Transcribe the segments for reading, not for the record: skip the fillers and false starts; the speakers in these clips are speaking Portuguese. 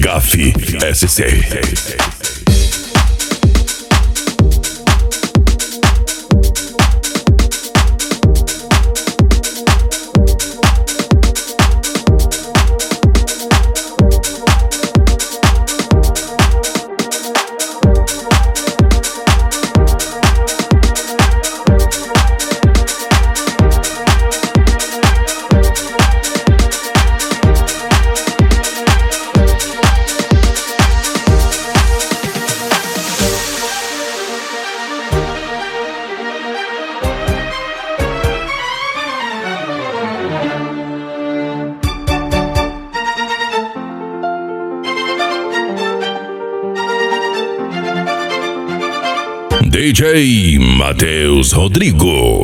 GAF SC. DJ Matheus Rodrigo.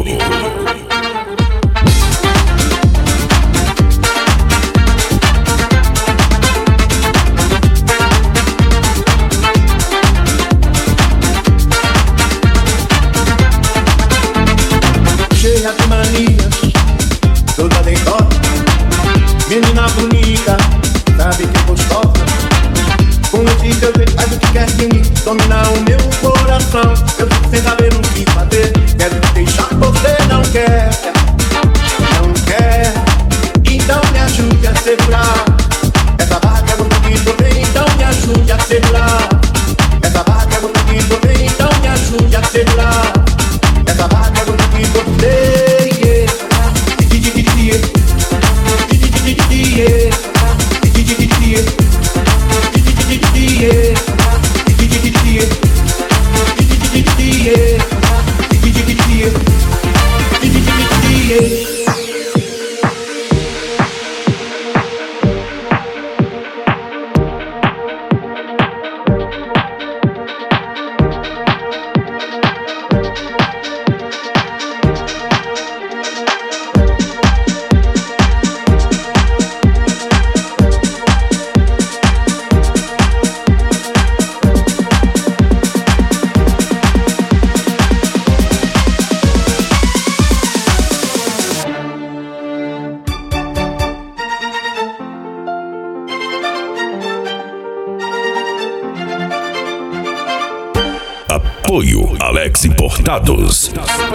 Cheia de manias, toda decota, menina bonita, sabe que gostosa. Com esse seu jeito faz o que quer de mim, dominar o meu coração. Eu fico sem saber o que fazer, quero te deixar, você não quer. Não quer, então me ajude a segurar essa barra que é muito que você, então me ajude a segurar essa barra que é muito que você, então me ajude a segurar essa barra que é muito que você. Apoio Alex Importados.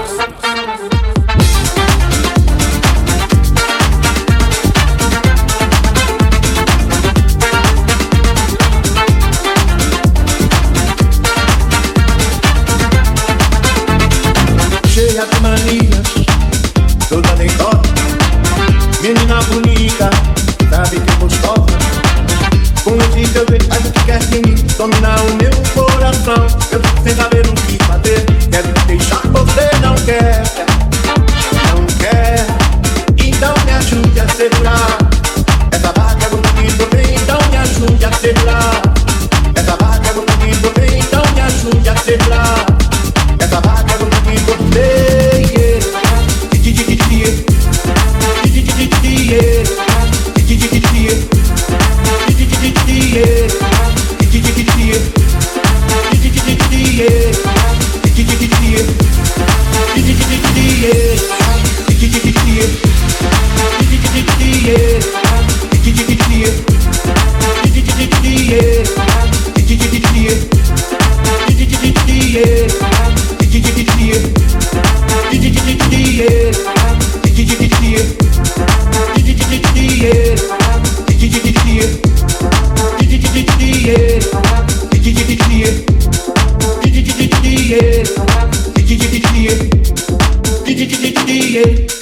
Cheia de manias, toda decota, menina bonita, sabe que gostosa. Com esse seu jeito faz o que quer de mim, dominar o meu coração. Eu fico sem saber o que fazer, quero te deixar, você não quer. Não quer, então me ajude a segurar essa barra que é muito que você, então me ajude a segurar essa barra que é muito que você, então me ajude a segurar essa barra que é muito que você. Yeah.